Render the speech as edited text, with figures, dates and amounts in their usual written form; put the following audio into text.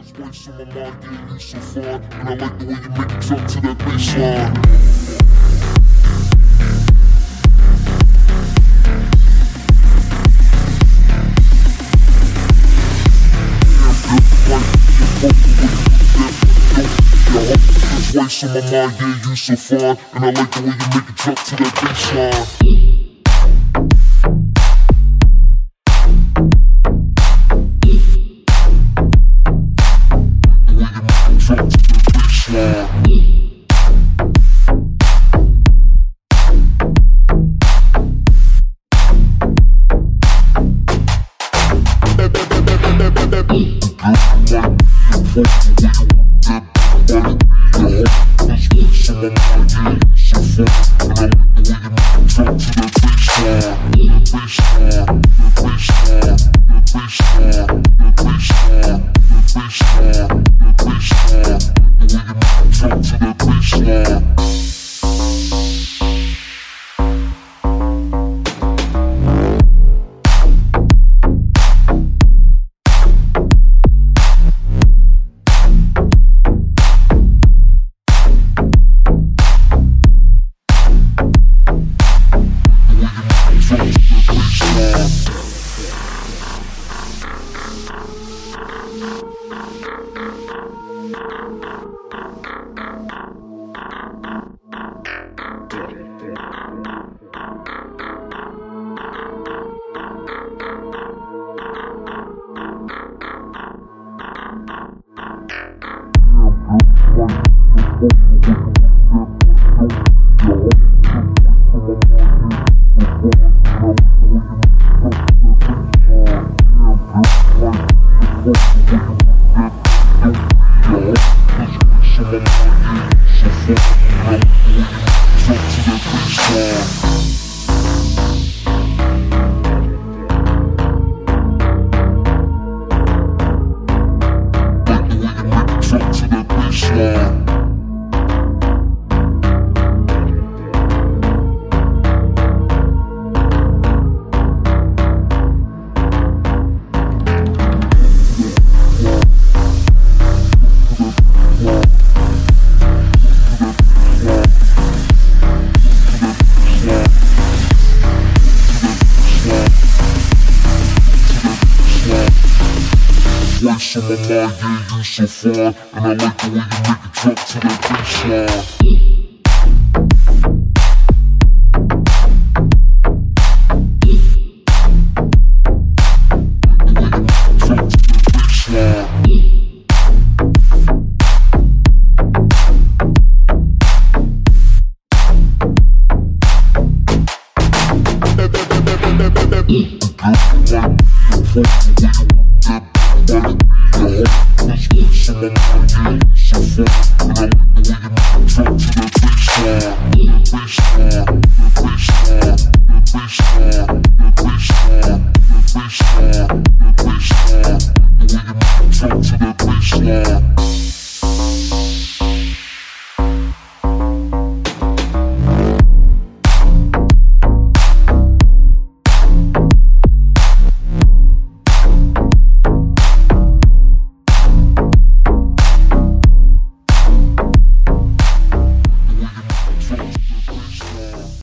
Voice in my mind, yeah, you so far. And I like the way you make it jump to that baseline. Voice in my mind, yeah, you so far. And I like the way you make it jump to that baseline. Voice in my mind, yeah, you so far. And I like the way you make it jump to that baseline. Baseline.